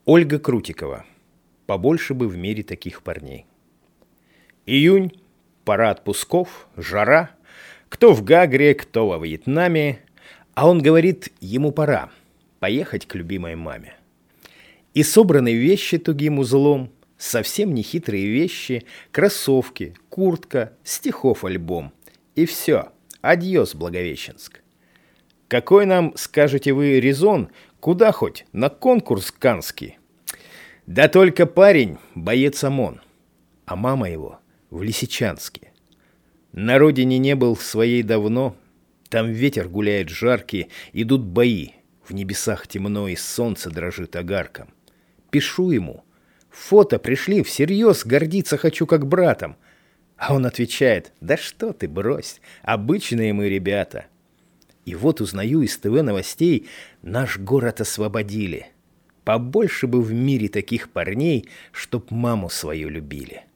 Ольга Крутикова. Побольше бы в мире таких парней. Июнь, пора отпусков, жара. Кто в Гагре, кто во Вьетнаме. А он говорит, ему пора поехать к любимой маме. И собраны вещи тугим узлом, совсем не хитрые вещи, кроссовки, куртка, стихов альбом. И все, адьос, Благовещенск. Какой нам, скажете вы, резон, куда хоть, на конкурс канский? Да только парень, боец ОМОН, а мама его в Лисичанске. На родине не был своей давно, там ветер гуляет жаркий, идут бои, в небесах темно и солнце дрожит огарком. Пишу ему, фото пришли, всерьез гордиться хочу как братом. А он отвечает, да что ты, брось, обычные мы ребята. И вот узнаю из ТВ новостей, наш город освободили. Побольше бы в мире таких парней, чтоб маму свою любили.